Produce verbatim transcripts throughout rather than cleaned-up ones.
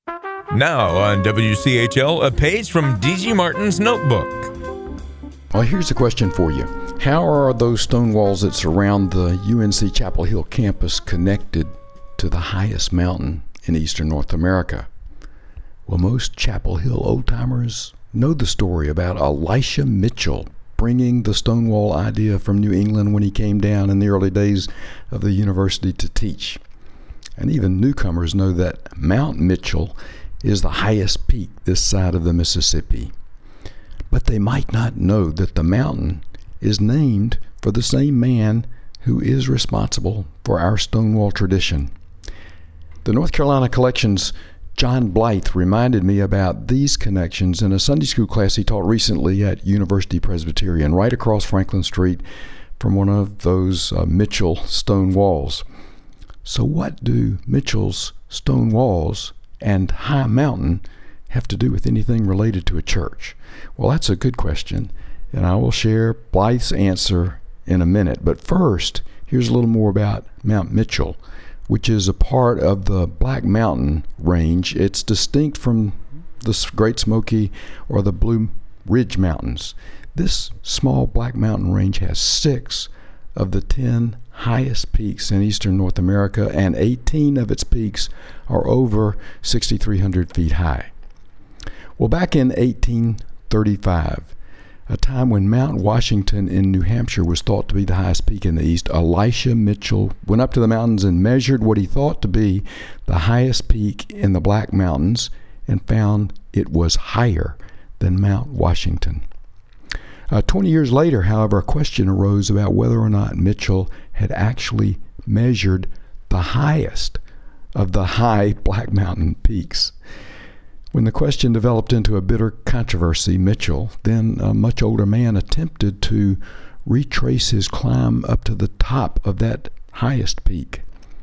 Now on W C H L, a page from D G Martin's notebook. Well, here's a question for you. How are those stone walls that surround the U N C Chapel Hill campus connected to the highest mountain in eastern North America? Well, most Chapel Hill old-timers know the story about Elisha Mitchell bringing the Stonewall idea from New England when he came down in the early days of the university to teach. And even newcomers know that Mount Mitchell is the highest peak this side of the Mississippi. But they might not know that the mountain is named for the same man who is responsible for our Stonewall tradition. The North Carolina Collection's John Blythe reminded me about these connections in a Sunday school class he taught recently at University Presbyterian, right across Franklin Street from one of those uh, Mitchell stone walls. So what do Mitchell's stone walls and High Mountain have to do with anything related to a church? Well, that's a good question, and I will share Blythe's answer in a minute. But first, here's a little more about Mount Mitchell, which is a part of the Black Mountain Range. It's distinct from the Great Smoky or the Blue Ridge Mountains. This small Black Mountain Range has six of the ten highest peaks in eastern North America, and eighteen of its peaks are over six thousand three hundred feet high. Well, back in eighteen thirty-five, a time when Mount Washington in New Hampshire was thought to be the highest peak in the east, Elisha Mitchell went up to the mountains and measured what he thought to be the highest peak in the Black Mountains and found it was higher than Mount Washington. Uh, twenty years later, however, a question arose about whether or not Mitchell had actually measured the highest of the high Black Mountain peaks. When the question developed into a bitter controversy, Mitchell, then a much older man, attempted to retrace his climb up to the top of that highest peak.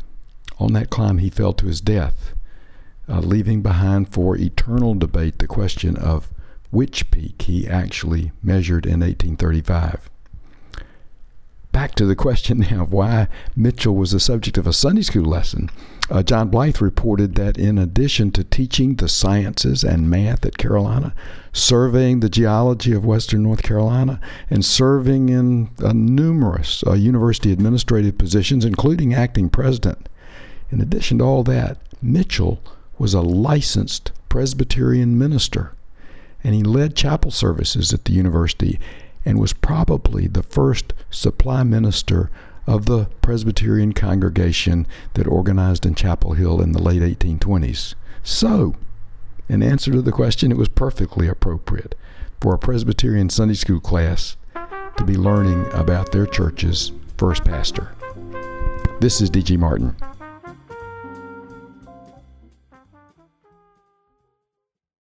On that climb, he fell to his death, uh, leaving behind for eternal debate the question of which peak he actually measured in eighteen thirty-five. Back to the question now of why Mitchell was the subject of a Sunday school lesson. Uh, John Blythe reported that in addition to teaching the sciences and math at Carolina, surveying the geology of western North Carolina, and serving in uh, numerous uh, university administrative positions, including acting president, in addition to all that, Mitchell was a licensed Presbyterian minister, and he led chapel services at the university and was probably the first supply minister of the Presbyterian congregation that organized in Chapel Hill in the late eighteen twenties. So, in answer to the question, it was perfectly appropriate for a Presbyterian Sunday school class to be learning about their church's first pastor. This is D G Martin.